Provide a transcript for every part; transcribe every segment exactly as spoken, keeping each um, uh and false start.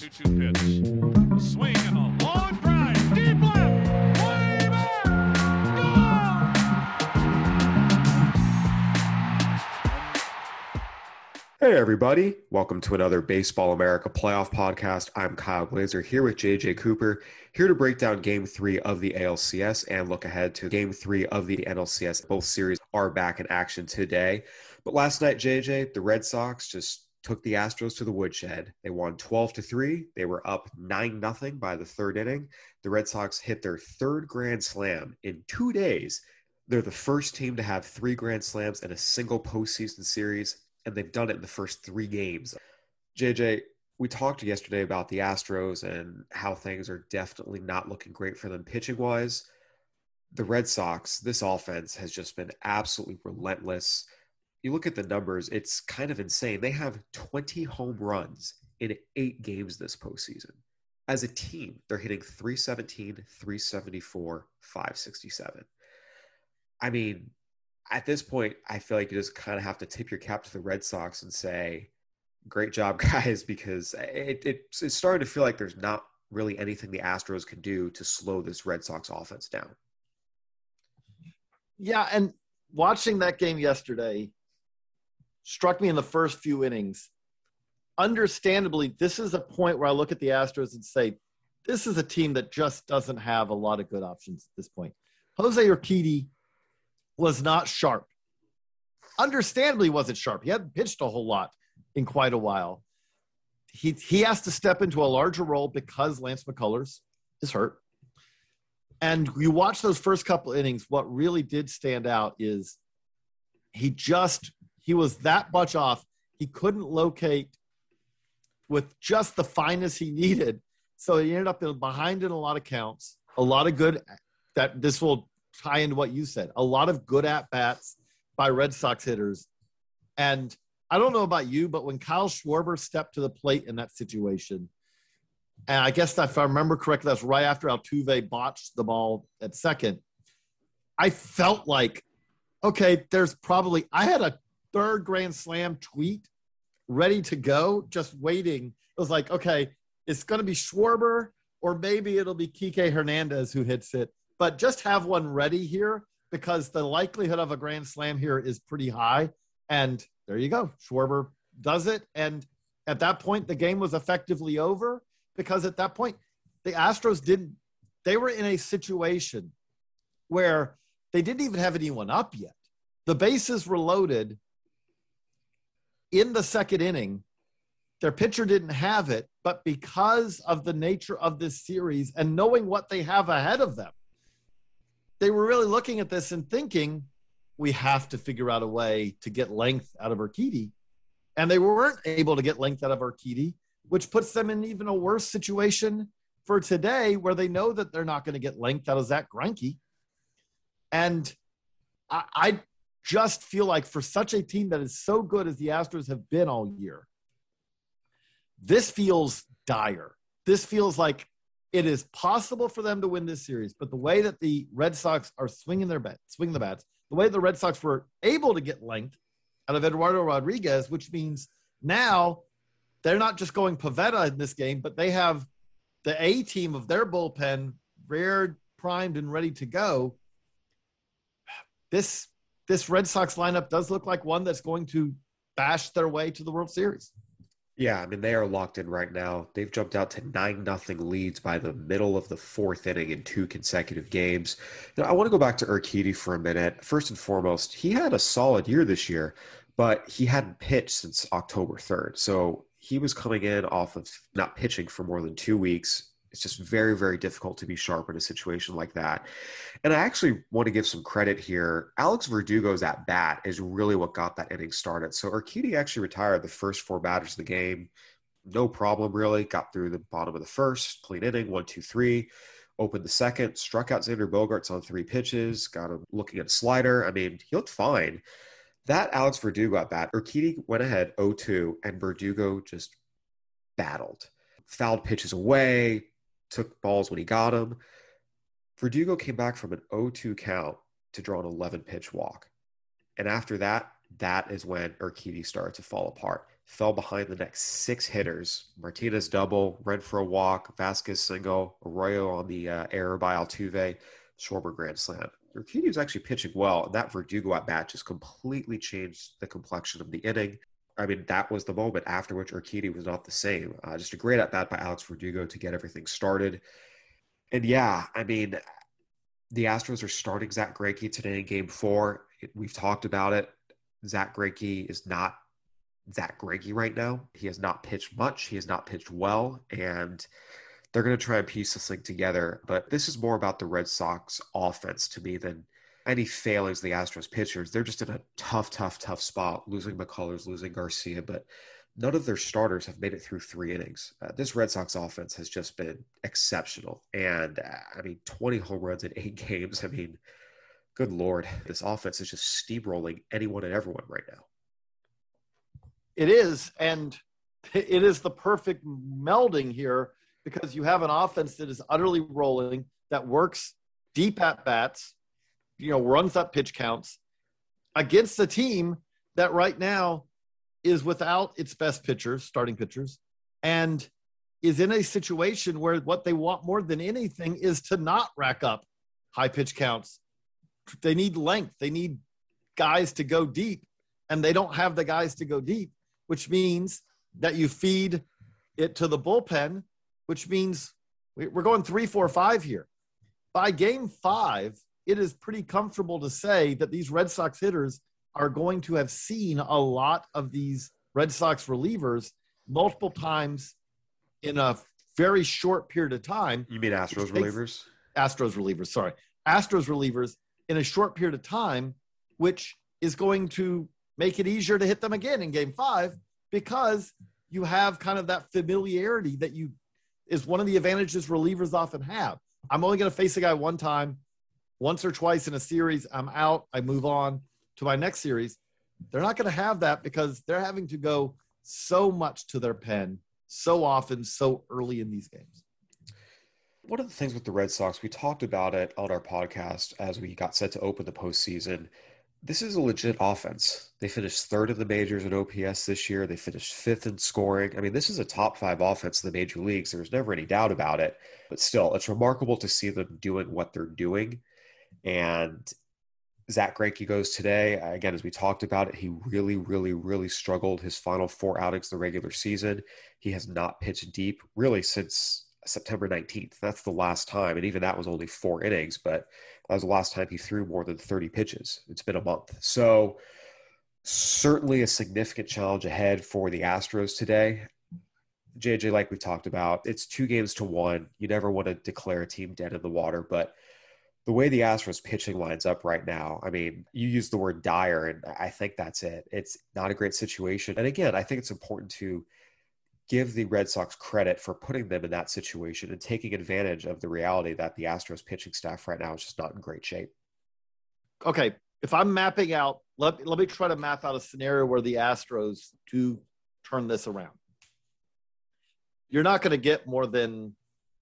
two two pitch. A swing and a long drive. Deep left. Way back. Hey everybody, welcome to another Baseball America playoff podcast. I'm Kyle Glazer here with J J Cooper, here to break down game three of the A L C S and look ahead to game three of the N L C S. Both series are back in action today. But last night, J J, the Red Sox just took the Astros to the woodshed. They won twelve to three. They were up nine nothing by the third inning. The Red Sox hit their third grand slam in two days. They're the first team to have three grand slams in a single postseason series, and they've done it in the first three games. J J, we talked yesterday about the Astros and how things are definitely not looking great for them pitching-wise. The Red Sox, this offense has just been absolutely relentless. You look at the numbers, it's kind of insane. They have twenty home runs in eight games this postseason. As a team, they're hitting three seventeen, three seventy-four, five sixty-seven. I mean, at this point, I feel like you just kind of have to tip your cap to the Red Sox and say, great job, guys, because it, it, it's starting to feel like there's not really anything the Astros can do to slow this Red Sox offense down. Yeah, and watching that game yesterday struck me in the first few innings. Understandably, this is a point where I look at the Astros and say, this is a team that just doesn't have a lot of good options at this point. Jose Urquidy was not sharp. Understandably, he wasn't sharp. He hadn't pitched a whole lot in quite a while. He he has to step into a larger role because Lance McCullers is hurt. And you watch those first couple innings, what really did stand out is he just, he was that much off. He couldn't locate with just the fineness he needed. So he ended up behind in a lot of counts, a lot of good, that this will tie into what you said, a lot of good at-bats by Red Sox hitters. And I don't know about you, but when Kyle Schwarber stepped to the plate in that situation, and I guess if I remember correctly, that's right after Altuve botched the ball at second, I felt like, okay, there's probably – I had a third grand slam tweet ready to go, just waiting. It was like, okay, it's going to be Schwarber or maybe it'll be Kike Hernandez who hits it. But just have one ready here because the likelihood of a grand slam here is pretty high. And there you go. Schwarber does it. And at that point, the game was effectively over because at that point, the Astros didn't – they were in a situation where they didn't even have anyone up yet. The bases were loaded in the second inning. Their pitcher didn't have it, but because of the nature of this series and knowing what they have ahead of them, they were really looking at this and thinking, we have to figure out a way to get length out of Urquidy. And they weren't able to get length out of Urquidy, which puts them in even a worse situation for today where they know that they're not going to get length out of Zach Greinke. And I, I just feel like for such a team that is so good as the Astros have been all year, this feels dire. This feels like it is possible for them to win this series, but the way that the Red Sox are swinging their bat, swinging the bats, the way the Red Sox were able to get length out of Eduardo Rodriguez, which means now they're not just going Pivetta in this game, but they have the A team of their bullpen reared, primed, and ready to go. This this Red Sox lineup does look like one that's going to bash their way to the World Series. Yeah, I mean, they are locked in right now. They've jumped out to nine nothing leads by the middle of the fourth inning in two consecutive games. Now, I want to go back to Urquidy for a minute. First and foremost, he had a solid year this year, but he hadn't pitched since October third. So he was coming in off of not pitching for more than two weeks. It's just very, very difficult to be sharp in a situation like that. And I actually want to give some credit here. Alex Verdugo's at bat is really what got that inning started. So Urquidy actually retired the first four batters of the game. No problem, really. Got through the bottom of the first, clean inning, one, two, three. Opened the second, struck out Xander Bogaerts on three pitches, got him looking at a slider. I mean, he looked fine. That Alex Verdugo at bat, Urquidy went ahead oh two, and Verdugo just battled. Fouled pitches away, took balls when he got them. Verdugo came back from an oh two count to draw an eleven-pitch walk. And after that, that is when Urquidy started to fall apart. fell behind the next six hitters. Martinez double, Red for a walk, Vasquez single, Arroyo on the uh, error by Altuve, Schwarber grand slam. Urquidy was actually pitching well, and that Verdugo at bat just completely changed the complexion of the inning. I mean, that was the moment after which Urquidy was not the same. Uh, just a great at bat by Alex Verdugo to get everything started. And yeah, I mean, the Astros are starting Zach Greinke today in game four. We've talked about it. Zach Greinke is not Zach Greinke right now. He has not pitched much. He has not pitched well. And they're going to try and piece this thing together. But this is more about the Red Sox offense to me than any failings of the Astros pitchers. They're just in a tough, tough, tough spot, losing McCullers, losing Garcia. But none of their starters have made it through three innings. Uh, this Red Sox offense has just been exceptional. And, uh, I mean, twenty home runs in eight games. I mean, good Lord. This offense is just steamrolling anyone and everyone right now. It is. And it is the perfect melding here because you have an offense that is utterly rolling, that works deep at bats, you know, runs up pitch counts against a team that right now is without its best pitchers, starting pitchers, and is in a situation where what they want more than anything is to not rack up high pitch counts. They need length. They need guys to go deep, and they don't have the guys to go deep, which means that you feed it to the bullpen, which means we're going three, four, five here. By game five, it is pretty comfortable to say that these Red Sox hitters are going to have seen a lot of these Red Sox relievers multiple times in a very short period of time. You mean Astros relievers? Astros relievers, sorry. Astros relievers in a short period of time, which is going to make it easier to hit them again in game five because you have kind of that familiarity that you is one of the advantages relievers often have. I'm only going to face a guy one time, once or twice in a series. I'm out. I move on to my next series. They're not going to have that because they're having to go so much to their pen so often, so early in these games. One of the things with the Red Sox, we talked about it on our podcast as we got set to open the postseason. This is a legit offense. They finished third in the majors in O P S this year. They finished fifth in scoring. I mean, this is a top five offense in the major leagues. There's never any doubt about it. But still, it's remarkable to see them doing what they're doing. And Zach Greinke goes today. Again, as we talked about it, he really, really, really struggled his final four outings of the regular season. He has not pitched deep really since September nineteenth. That's the last time. And even that was only four innings, but that was the last time he threw more than thirty pitches. It's been a month. So certainly a significant challenge ahead for the Astros today. J J, like we talked about, it's two games to one. You never want to declare a team dead in the water, but the way the Astros pitching lines up right now, I mean, you use the word dire, and I think that's it. It's not a great situation. And again, I think it's important to give the Red Sox credit for putting them in that situation and taking advantage of the reality that the Astros pitching staff right now is just not in great shape. Okay, if I'm mapping out, let, let me try to map out a scenario where the Astros do turn this around. You're not going to get more than,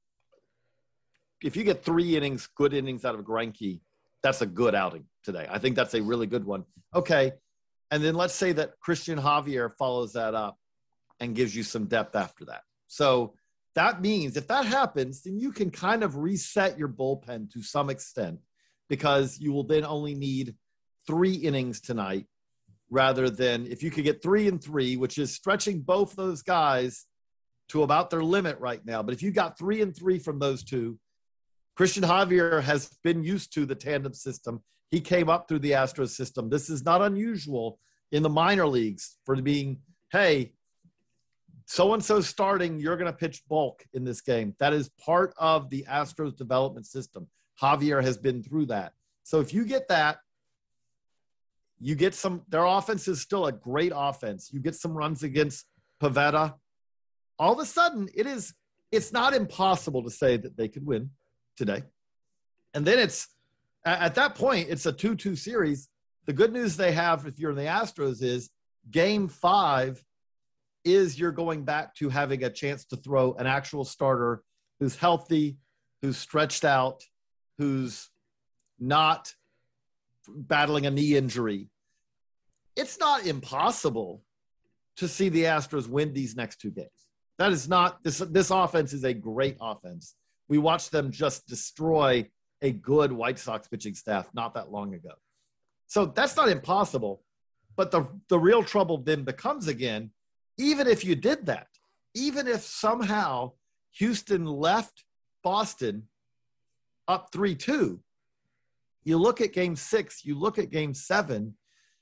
if you get three innings, good innings out of Greinke, that's a good outing today. I think that's a really good one. Okay, and then let's say that Christian Javier follows that up and gives you some depth after that. So that means if that happens, then you can kind of reset your bullpen to some extent because you will then only need three innings tonight rather than if you could get three and three, which is stretching both those guys to about their limit right now. But if you got three and three from those two, Christian Javier has been used to the tandem system. He came up through the Astros system. This is not unusual in the minor leagues for being, hey, so-and-so starting, you're going to pitch bulk in this game. That is part of the Astros development system. Javier has been through that. So if you get that, you get some, their offense is still a great offense. You get some runs against Pivetta. All of a sudden, it is, it's not impossible to say that they could win today. And then it's, at that point, it's a two two series. The good news they have if you're in the Astros is game five is you're going back to having a chance to throw an actual starter who's healthy, who's stretched out, who's not battling a knee injury. It's not impossible to see the Astros win these next two games. That is not this. This offense is a great offense. We watched them just destroy a good White Sox pitching staff not that long ago. So that's not impossible. But the, the real trouble then becomes again, even if you did that, even if somehow Houston left Boston up three two, you look at game six, you look at game seven,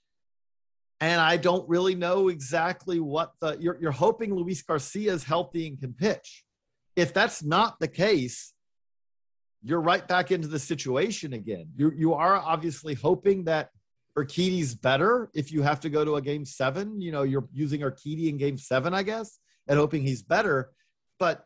and I don't really know exactly what the – you're you're hoping Luis Garcia is healthy and can pitch. If that's not the case, you're right back into the situation again. You you are obviously hoping that Urquidy's better if you have to go to a game seven. You know, you're using Urquidy in game seven, I guess, and hoping he's better. But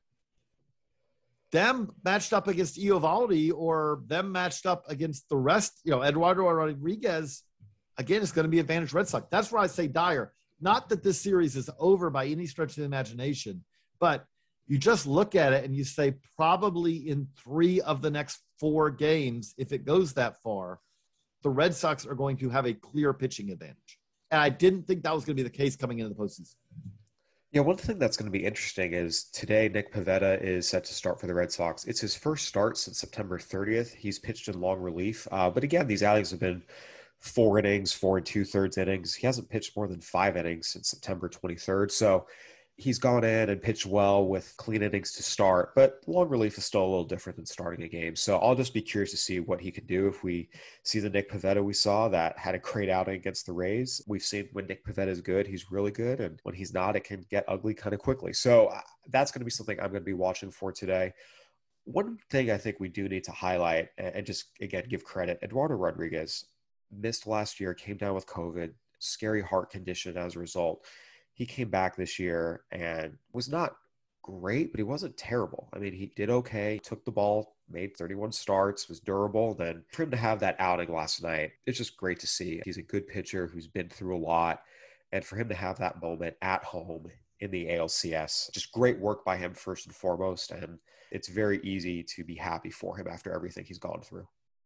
them matched up against Eovaldi or them matched up against the rest, you know, Eduardo Rodriguez, again, it's going to be advantage Red Sox. That's where I say Dyer. Not that this series is over by any stretch of the imagination, but you just look at it and you say probably in three of the next four games, if it goes that far, the Red Sox are going to have a clear pitching advantage. And I didn't think that was going to be the case coming into the postseason. Yeah, one thing that's going to be interesting is today Nick Pivetta is set to start for the Red Sox. It's his first start since September thirtieth. He's pitched in long relief. Uh, but again, these outings have been four innings, four and two-thirds innings. He hasn't pitched more than five innings since September twenty-third. So he's gone in and pitched well with clean innings to start, but long relief is still a little different than starting a game. So I'll just be curious to see what he can do if we see the Nick Pivetta we saw that had a great outing against the Rays. We've seen when Nick Pivetta is good, he's really good. And when he's not, it can get ugly kind of quickly. So uh, that's going to be something I'm going to be watching for today. One thing I think we do need to highlight and just, again, give credit, Eduardo Rodriguez missed last year, came down with COVID, scary heart condition as a result. He came back this year and was not great, but he wasn't terrible. I mean, he did okay, took the ball, made thirty-one starts, was durable. Then for him to have that outing last night, it's just great to see. He's a good pitcher who's been through a lot. And for him to have that moment at home in the A L C S, just great work by him first and foremost. And it's very easy to be happy for him after everything he's gone through.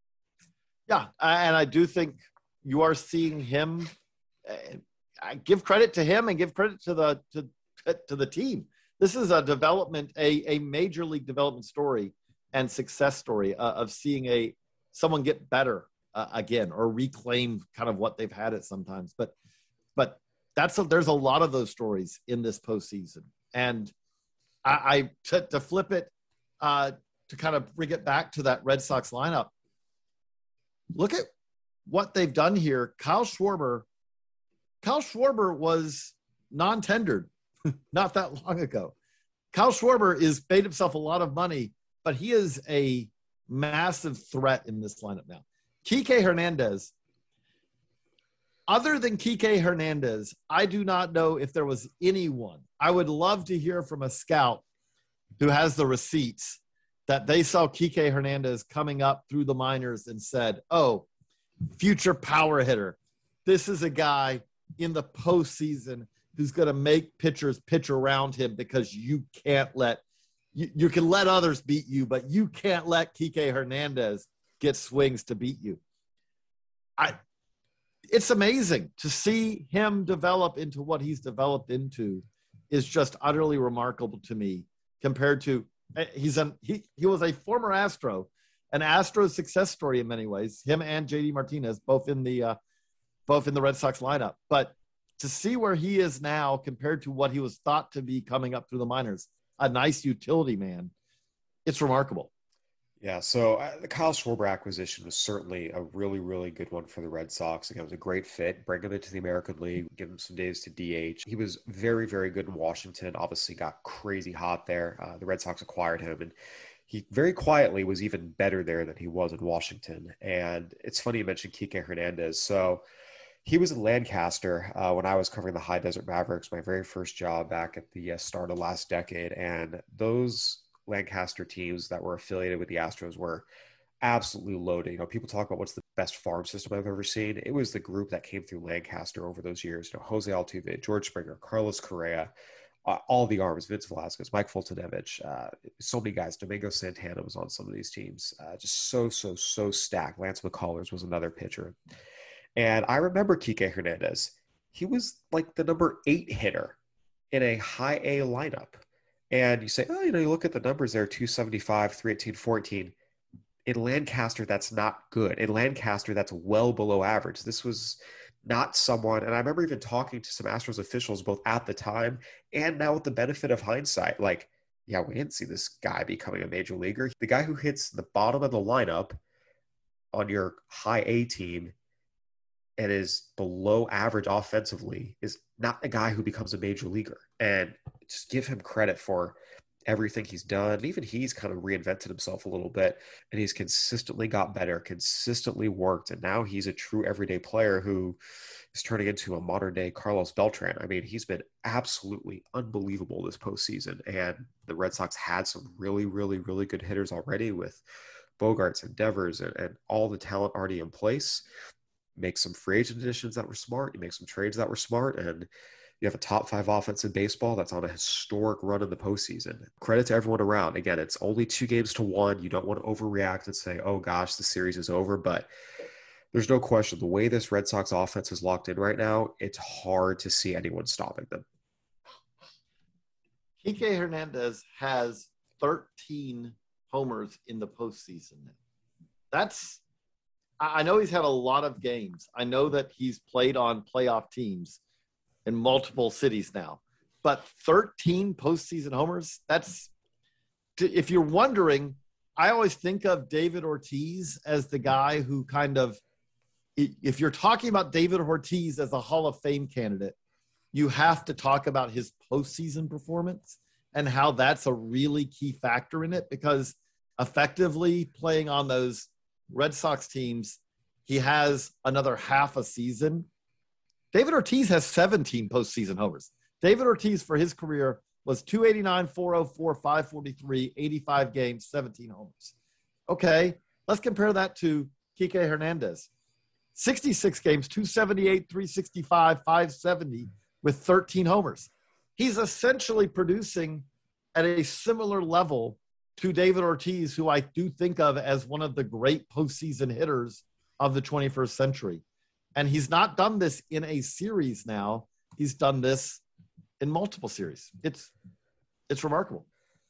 Yeah, and I do think you are seeing him uh, I give credit to him and give credit to the to to the team. This is a development, a, a major league development story and success story uh, of seeing a someone get better uh, again or reclaim kind of what they've had it sometimes. But but that's a, there's a lot of those stories in this postseason. And I, I to, to flip it uh, to kind of bring it back to that Red Sox lineup. Look at what they've done here. Kyle Schwarber. Kyle Schwarber was non-tendered not that long ago. Kyle Schwarber is paid himself a lot of money, but he is a massive threat in this lineup now. Kike Hernandez, other than Kike Hernandez, I do not know if there was anyone. I would love to hear from a scout who has the receipts that they saw Kike Hernandez coming up through the minors and said, oh, future power hitter. This is a guy in the postseason who's going to make pitchers pitch around him because you can't let you, you can let others beat you, but you can't let Kike Hernandez get swings to beat you. I, it's amazing to see him develop into what he's developed into is just utterly remarkable to me compared to he's an, he, he was a former Astro, an Astro success story in many ways, him and J D Martinez, both in the, uh, both in the Red Sox lineup. But to see where he is now compared to what he was thought to be coming up through the minors, a nice utility man, it's remarkable. Yeah, so uh, the Kyle Schwarber acquisition was certainly a really, really good one for the Red Sox. Again, it was a great fit. Bring him into the American League, give him some days to D H. He was very, very good in Washington. Obviously got crazy hot there. Uh, the Red Sox acquired him, and he very quietly was even better there than he was in Washington. And it's funny you mentioned Kike Hernandez. So he was in Lancaster uh, when I was covering the High Desert Mavericks, my very first job back at the uh, start of last decade. And those Lancaster teams that were affiliated with the Astros were absolutely loaded. You know, people talk about what's the best farm system I've ever seen. It was the group that came through Lancaster over those years. You know, Jose Altuve, George Springer, Carlos Correa, uh, all the arms, Vince Velasquez, Mike Foltynewicz, uh, so many guys. Domingo Santana was on some of these teams. Uh, just so, so, so stacked. Lance McCullers was another pitcher. And I remember Kike Hernandez. he was like the number eight hitter in a high A lineup. And you say, oh, you know, you look at the numbers there, two seventy-five, three eighteen, fourteen. In Lancaster, that's not good. In Lancaster, that's well below average. This was not someone, and I remember even talking to some Astros officials both at the time and now with the benefit of hindsight, like, yeah, we didn't see this guy becoming a major leaguer. The guy who hits the bottom of the lineup on your high A team and is below average offensively is not a guy who becomes a major leaguer. And just give him credit for everything he's done. Even he's kind of reinvented himself a little bit, and he's consistently got better, consistently worked. And now he's a true everyday player who is turning into a modern day Carlos Beltran. I mean, he's been absolutely unbelievable this postseason. And the Red Sox had some really, really, really good hitters already with Bogarts and Devers and, and all the talent already in place. Make some free agent additions that were smart. You make some trades that were smart, and you have a top five offense in baseball that's on a historic run in the postseason. Credit to everyone around. Again, it's only two games to one. You don't want to overreact and say, oh gosh, the series is over. But there's no question, the way this Red Sox offense is locked in right now, it's hard to see anyone stopping them. Kike Hernandez has thirteen homers in the postseason. That's, I know he's had a lot of games. I know that he's played on playoff teams in multiple cities now, but thirteen postseason homers, that's, if you're wondering, I always think of David Ortiz as the guy who kind of, if you're talking about David Ortiz as a Hall of Fame candidate, you have to talk about his postseason performance and how that's a really key factor in it, because effectively playing on those Red Sox teams, he has another half a season. David Ortiz has seventeen postseason homers. David Ortiz for his career was two eighty-nine, four oh four, five forty-three, eighty-five games, seventeen homers. Okay, let's compare that to Kike Hernandez. sixty-six games, two seventy-eight, three sixty-five, five seventy with thirteen homers. He's essentially producing at a similar level to David Ortiz, who I do think of as one of the great postseason hitters of the twenty-first century. And he's not done this in a series now. He's done this in multiple series. It's it's remarkable.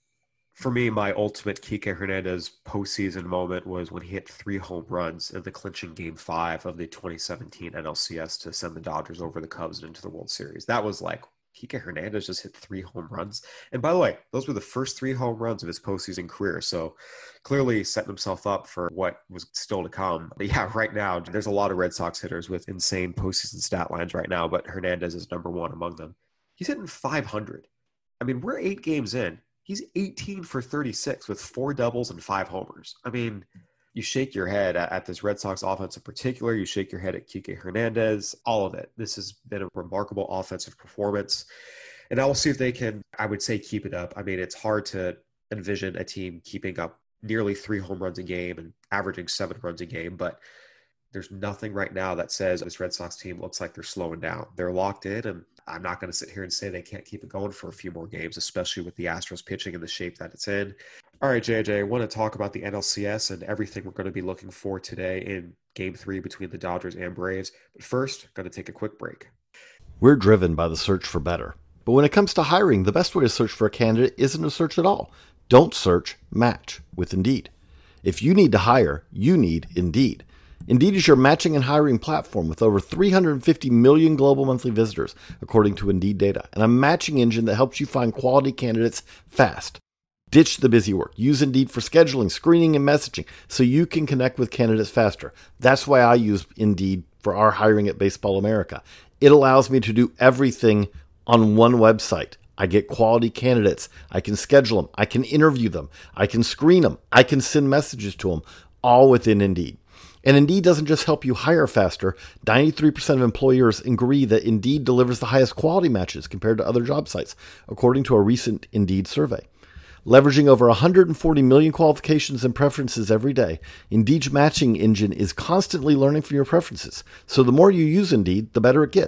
For me, my ultimate Kike Hernandez postseason moment was when he hit three home runs in the clinching game five of the twenty seventeen N L C S to send the Dodgers over the Cubs and into the World Series. That was like, Kike Hernandez just hit three home runs. And by the way, those were the first three home runs of his postseason career. So clearly setting himself up for what was still to come. But yeah, right now, there's a lot of Red Sox hitters with insane postseason stat lines right now, but Hernandez is number one among them. He's hitting five hundred. I mean, we're eight games in. He's eighteen for thirty-six with four doubles and five homers. I mean, you shake your head at, at this Red Sox offense in particular. You shake your head at Kike Hernandez, all of it. This has been a remarkable offensive performance. And I will see if they can, I would say, keep it up. I mean, it's hard to envision a team keeping up nearly three home runs a game and averaging seven runs a game. But there's nothing right now that says this Red Sox team looks like they're slowing down. They're locked in, and I'm not going to sit here and say they can't keep it going for a few more games, especially with the Astros pitching in the shape that it's in. All right, J J, I want to talk about the N L C S and everything we're going to be looking for today in Game three between the Dodgers and Braves. But first, going to take a quick break. We're driven by the search for better. But when it comes to hiring, the best way to search for a candidate isn't to search at all. Don't search, match with Indeed. If you need to hire, you need Indeed. Indeed is your matching and hiring platform with over three hundred fifty million global monthly visitors, according to Indeed data, and a matching engine that helps you find quality candidates fast. Ditch the busy work. Use Indeed for scheduling, screening, and messaging so you can connect with candidates faster. That's why I use Indeed for our hiring at Baseball America. It allows me to do everything on one website. I get quality candidates. I can schedule them. I can interview them. I can screen them. I can send messages to them, all within Indeed. And Indeed doesn't just help you hire faster. ninety-three percent of employers agree that Indeed delivers the highest quality matches compared to other job sites, according to a recent Indeed survey. Leveraging over one hundred forty million qualifications and preferences every day, Indeed's matching engine is constantly learning from your preferences. So the more you use Indeed, the better it gets.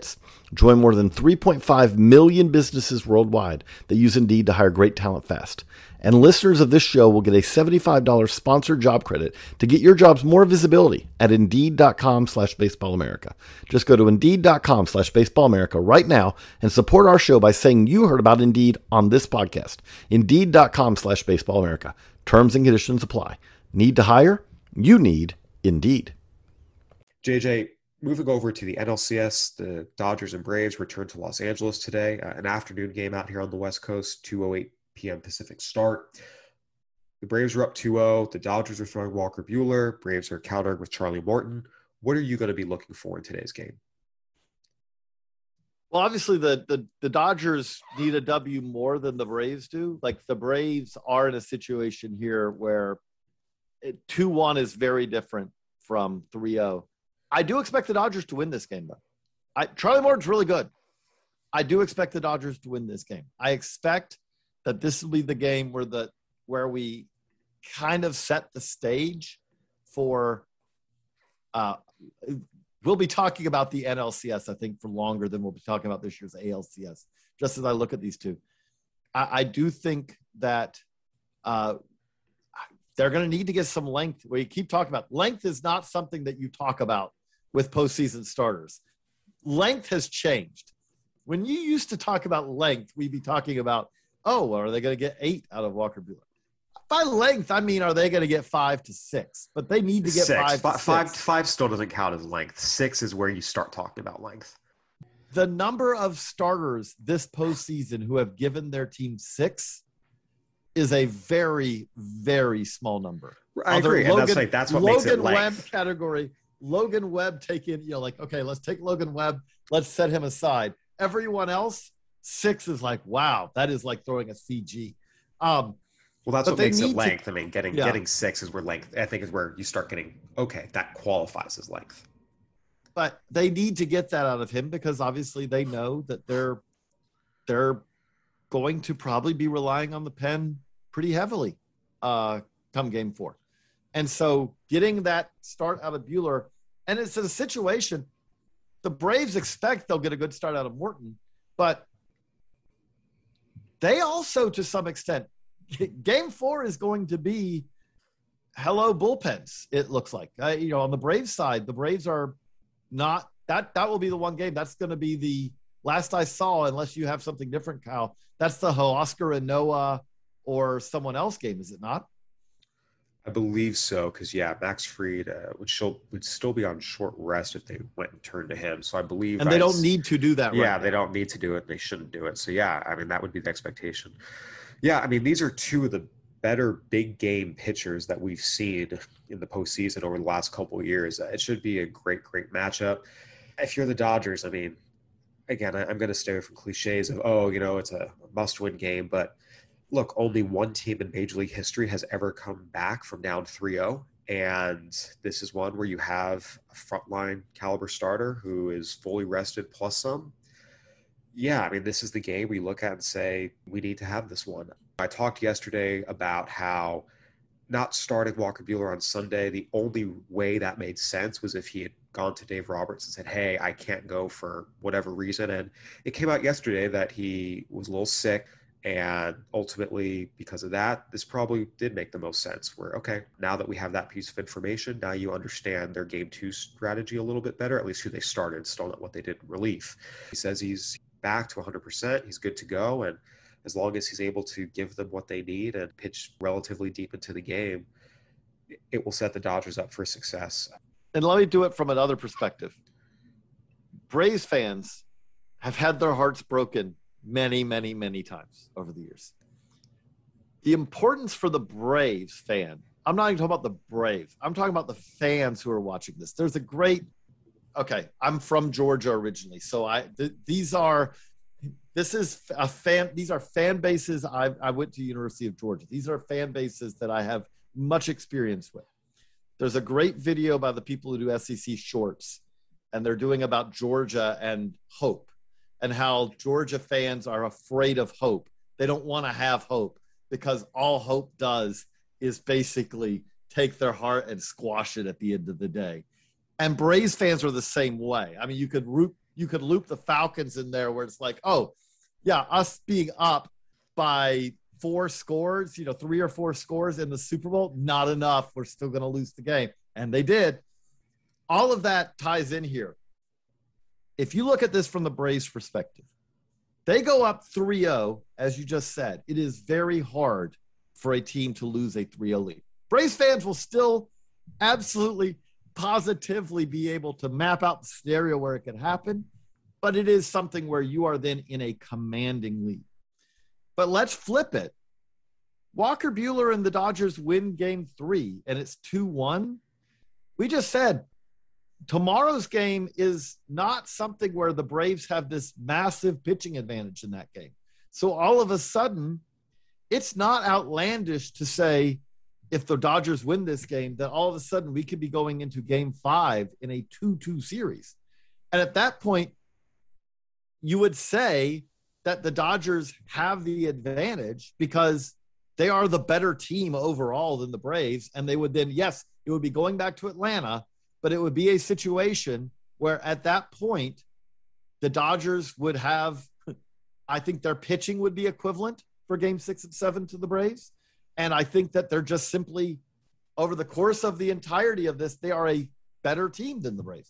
Join more than three point five million businesses worldwide that use Indeed to hire great talent fast. And listeners of this show will get a seventy-five dollars sponsored job credit to get your jobs more visibility at Indeed.com slash Baseball America. Just go to Indeed.com slash Baseball America right now and support our show by saying you heard about Indeed on this podcast. Indeed.com slash Baseball America. Terms and conditions apply. Need to hire? You need Indeed. J J, moving over to the N L C S, the Dodgers and Braves returned to Los Angeles today. Uh, an afternoon game out here on the West Coast, two oh eight p.m. Pacific start. The Braves are up two oh. The Dodgers are throwing Walker Buehler. Braves are countering with Charlie Morton. What are you going to be looking for in today's game? Well, obviously the, the the Dodgers need a W more than the Braves do. Like the Braves are in a situation here where two one is very different from three oh. I do expect the Dodgers to win this game, though. I, Charlie Morton's really good. I do expect the Dodgers to win this game. I expect that this will be the game where the where we kind of set the stage for uh, – we'll be talking about the N L C S, I think, for longer than we'll be talking about this year's A L C S, just as I look at these two. I, I do think that uh, they're going to need to get some length. We keep talking about length is not something that you talk about with postseason starters. Length has changed. When you used to talk about length, we'd be talking about, oh, well, are they going to get eight out of Walker Buehler? By length, I mean, are they going to get five to six? But they need to get six. five, five, to five, six. five still doesn't count as length. Six is where you start talking about length. The number of starters this postseason who have given their team six is a very, very small number. I Other agree, Logan, and that's like that's what Logan makes it Webb length. category. Logan Webb taking, you know, like, okay, let's take Logan Webb. Let's set him aside. Everyone else, six is like, wow, that is like throwing a C G. Um, Well, that's But what makes they it need to- length. I mean, getting Yeah. getting six is where length, I think, is where you start getting, okay, that qualifies as length. but they need to get that out of him because obviously they know that they're they're going to probably be relying on the pen pretty heavily uh, come game four. And so getting that start out of Buehler, and it's a situation, the Braves expect they'll get a good start out of Morton, but they also, to some extent, game four is going to be hello bullpens, it looks like. Uh, you know, on the Braves side, the Braves are not that that will be the one game that's going to be the last I saw, unless you have something different, Kyle. That's the Oscar and Noah or someone else game, is it not? I believe so, because yeah, Max Fried uh, would still would still be on short rest if they went and turned to him. So I believe, And they I- don't need to do that. Yeah, right they now. don't need to do it. They shouldn't do it. So yeah, I mean that would be the expectation. Yeah, I mean these are two of the better big game pitchers that we've seen in the postseason over the last couple of years. It should be a great, great matchup. If you're the Dodgers, I mean, again, I, I'm going to stay away from cliches of, oh, you know, it's a must-win game. But look, only one team in Major League history has ever come back from down three oh. And this is one where you have a frontline caliber starter who is fully rested plus some. Yeah, I mean, this is the game we look at and say, we need to have this one. I talked yesterday about how not starting Walker Buehler on Sunday, the only way that made sense was if he had gone to Dave Roberts and said, hey, I can't go for whatever reason. And it came out yesterday that he was a little sick. And ultimately, because of that, this probably did make the most sense where, okay, now that we have that piece of information, now you understand their game two strategy a little bit better, at least who they started, still not what they did in relief. He says he's back to one hundred percent. He's good to go. And as long as he's able to give them what they need and pitch relatively deep into the game, it will set the Dodgers up for success. And let me do it from another perspective. Braves fans have had their hearts broken many, many, many times over the years. The importance for the Braves fan, I'm not even talking about the Braves. I'm talking about the fans who are watching this. There's a great, okay, I'm from Georgia originally. So I, th- these are, this is a fan, these are fan bases. I, I went to University of Georgia. These are fan bases that I have much experience with. There's a great video by the people who do S E C shorts, and they're doing about Georgia and hope and how Georgia fans are afraid of hope. They don't want to have hope because all hope does is basically take their heart and squash it at the end of the day. And Braves fans are the same way. I mean, you could root you could loop the Falcons in there where it's like, oh, yeah, us being up by four scores, you know, three or four scores in the Super Bowl, not enough. We're still going to lose the game. And they did. All of that ties in here. If you look at this from the Braves' perspective, they go up three oh, as you just said. It is very hard for a team to lose a three oh lead. Braves fans will still absolutely, positively be able to map out the scenario where it could happen, but it is something where you are then in a commanding lead. But let's flip it. Walker Buehler and the Dodgers win game three, and it's two one. We just said tomorrow's game is not something where the Braves have this massive pitching advantage in that game. So all of a sudden, it's not outlandish to say if the Dodgers win this game, that all of a sudden we could be going into game five in a two two series. And at that point, you would say that the Dodgers have the advantage because they are the better team overall than the Braves. And they would then, yes, it would be going back to Atlanta, but it would be a situation where at that point, the Dodgers would have, I think their pitching would be equivalent for game six and seven to the Braves. And I think that they're just simply, over the course of the entirety of this, they are a better team than the Braves.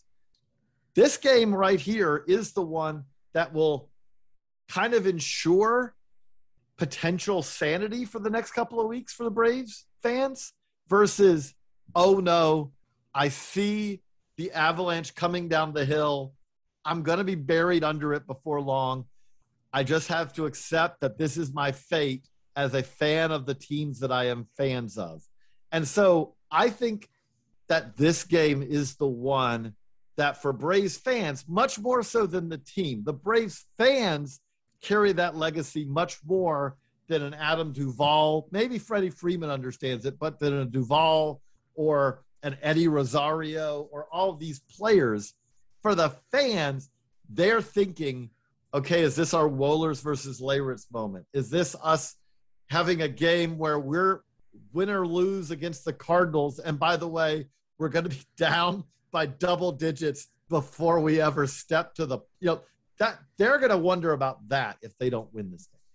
This game right here is the one that will kind of ensure potential sanity for the next couple of weeks for the Braves fans versus, oh no, I see the avalanche coming down the hill. I'm going to be buried under it before long. I just have to accept that this is my fate as a fan of the teams that I am fans of. And so I think that this game is the one that for Braves fans, much more so than the team, the Braves fans carry that legacy much more than an Adam Duvall. Maybe Freddie Freeman understands it, but than a Duvall or an Eddie Rosario or all of these players. For the fans, they're thinking, okay, is this our Wohlers versus Leyritz moment? Is this us having a game where we're win or lose against the Cardinals? And by the way, we're going to be down by double digits before we ever step to the, you know, that they're going to wonder about that if they don't win this game.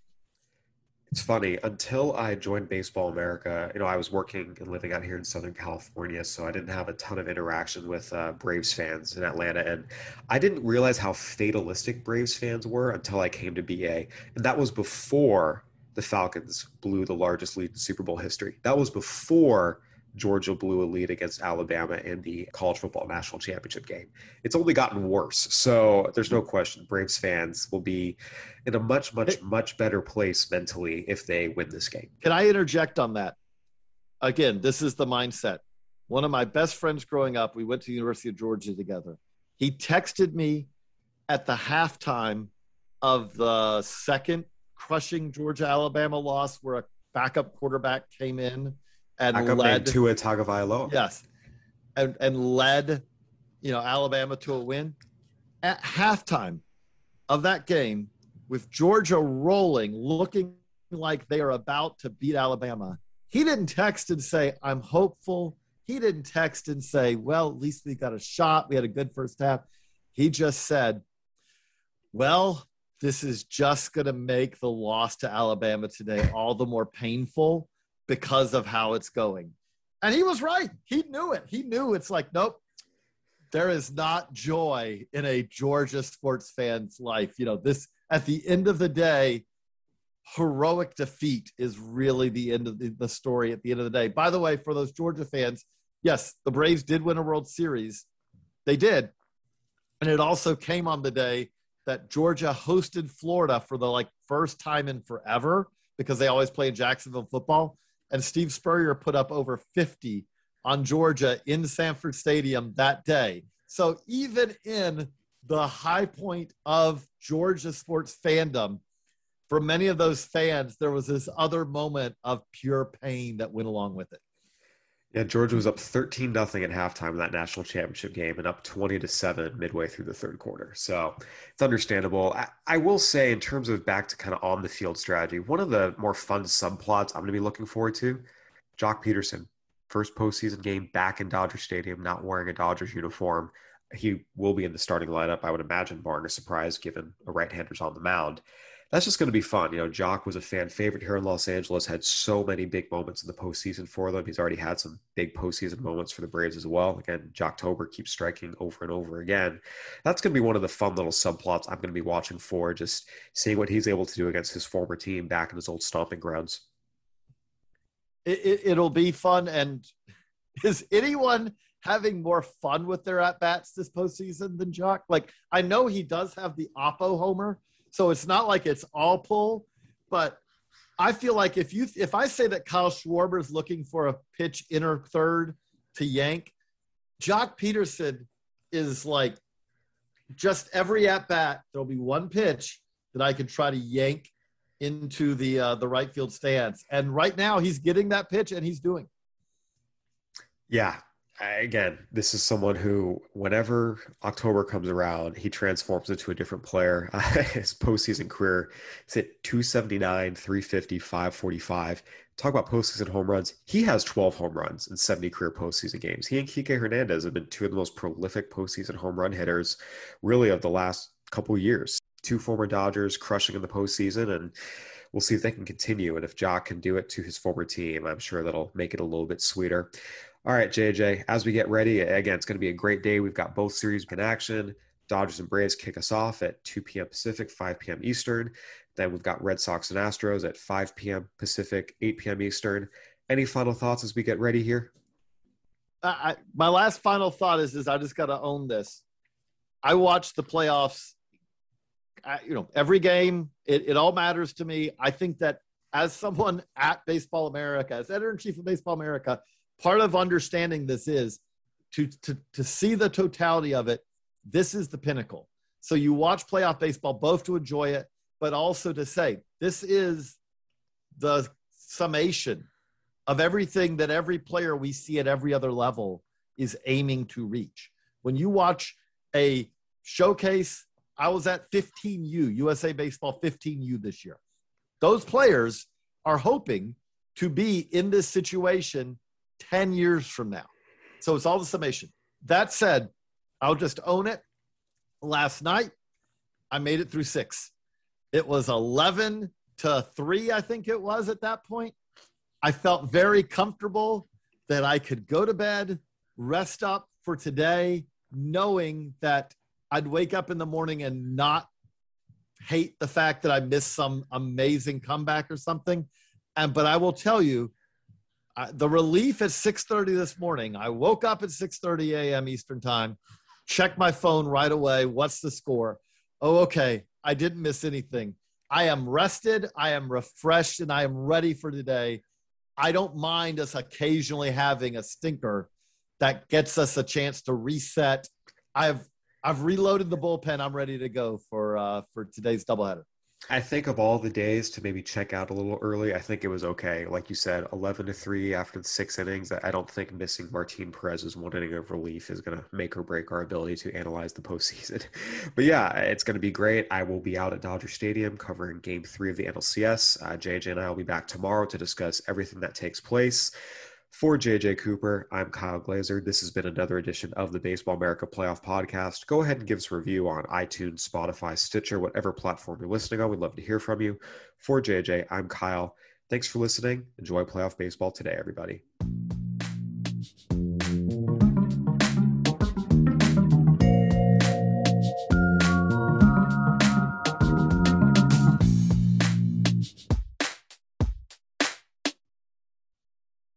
It's funny, until I joined Baseball America, you know, I was working and living out here in Southern California, so I didn't have a ton of interaction with uh, Braves fans in Atlanta. And I didn't realize how fatalistic Braves fans were until I came to B A. And that was before the Falcons blew the largest lead in Super Bowl history. That was before Georgia blew a lead against Alabama in the college football national championship game. It's only gotten worse. So there's no question Braves fans will be in a much, much, much better place mentally if they win this game. Can I interject on that? Again, this is the mindset. One of my best friends growing up, we went to the University of Georgia together. He texted me at the halftime of the second crushing Georgia-Alabama loss where a backup quarterback came in and Backup led Tua Tagovailoa. Yes. And, and led, you know, Alabama to a win. At halftime of that game, with Georgia rolling, looking like they are about to beat Alabama, he didn't text and say, I'm hopeful. He didn't text and say, well, at least we got a shot. We had a good first half. He just said, well, this is just going to make the loss to Alabama today all the more painful because of how it's going. And he was right. He knew it. He knew it's like, nope, there is not joy in a Georgia sports fan's life. You know, this, at the end of the day, heroic defeat is really the end of the, the story at the end of the day. By the way, for those Georgia fans, yes, the Braves did win a World Series. They did. And it also came on the day that Georgia hosted Florida for the like first time in forever because they always play in Jacksonville football. And Steve Spurrier put up over fifty on Georgia in Sanford Stadium that day. So even in the high point of Georgia sports fandom, for many of those fans, there was this other moment of pure pain that went along with it. Yeah, Georgia was up thirteen nothing at halftime in that national championship game and up twenty to seven midway through the third quarter. So it's understandable. I, I will say, in terms of back to kind of on the field strategy, one of the more fun subplots I'm going to be looking forward to, Jock Peterson, first postseason game back in Dodger Stadium, not wearing a Dodgers uniform. he will be in the starting lineup, I would imagine, barring a surprise, given a right-hander's on the mound. That's just going to be fun. You know, Jock was a fan favorite here in Los Angeles, had so many big moments in the postseason for them. He's already had some big postseason moments for the Braves as well. Again, Jocktober keeps striking over and over again. That's going to be one of the fun little subplots I'm going to be watching for, just seeing what he's able to do against his former team back in his old stomping grounds. It, it, it'll be fun. And is anyone having more fun with their at-bats this postseason than Jock? Like, I know he does have the Oppo homer, so it's not like it's all pull, but I feel like if you if I say that Kyle Schwarber is looking for a pitch inner third to yank, Jock Peterson is like, just every at-bat, there'll be one pitch that I can try to yank into the uh, the right field stands. And right now he's getting that pitch and he's doing. Yeah. Again, this is someone who, whenever October comes around, he transforms into a different player. Uh, his postseason career is at two seventy-nine, three fifty, five forty-five. Talk about postseason home runs. He has twelve home runs in seventy career postseason games. He and Kike Hernandez have been two of the most prolific postseason home run hitters, really, of the last couple years. Two former Dodgers crushing in the postseason, and we'll see if they can continue. And if Jock can do it to his former team, I'm sure that'll make it a little bit sweeter. All right, J J, as we get ready, again, it's going to be a great day. We've got both series in action. Dodgers and Braves kick us off at two p.m. Pacific, five p.m. Eastern. Then we've got Red Sox and Astros at five p.m. Pacific, eight p.m. Eastern. Any final thoughts as we get ready here? I, my last final thought is, is I just got to own this. I watched the playoffs, I, you know, every game. It, it all matters to me. I think that as someone at Baseball America, as editor-in-chief of Baseball America, part of understanding this is to, to, to see the totality of it. This is the pinnacle. So you watch playoff baseball both to enjoy it, but also to say, this is the summation of everything that every player we see at every other level is aiming to reach. When you watch a showcase, I was at fifteen U, U S A Baseball fifteen U this year. Those players are hoping to be in this situation ten years from now. So it's all the summation. That said, I'll just own it. Last night, I made it through six. It was eleven to three, I think it was at that point. I felt very comfortable that I could go to bed, rest up for today, knowing that I'd wake up in the morning and not hate the fact that I missed some amazing comeback or something. And, but I will tell you, Uh, the relief at six thirty this morning, I woke up at six thirty a.m. Eastern time, checked my phone right away. What's the score? Oh, okay. I didn't miss anything. I am rested. I am refreshed, and I am ready for today. I don't mind us occasionally having a stinker that gets us a chance to reset. I've I've reloaded the bullpen. I'm ready to go for uh, for today's doubleheader. I think of all the days to maybe check out a little early, I think it was okay. Like you said, eleven to three after the six innings. I don't think missing Martin Perez's one inning of relief is going to make or break our ability to analyze the postseason. But yeah, it's going to be great. I will be out at Dodger Stadium covering game three of the N L C S. Uh, J J and I will be back tomorrow to discuss everything that takes place. For J J Cooper, I'm Kyle Glazer. This has been another edition of the Baseball America Playoff Podcast. Go ahead and give us a review on iTunes, Spotify, Stitcher, whatever platform you're listening on. We'd love to hear from you. For J J, I'm Kyle. Thanks for listening. Enjoy playoff baseball today, everybody.